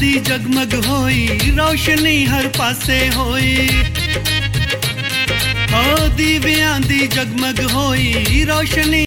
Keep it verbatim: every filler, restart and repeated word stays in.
दी जगमग होई रोशनी हर पासे होई ओ दीवियां दी जगमग होई रोशनी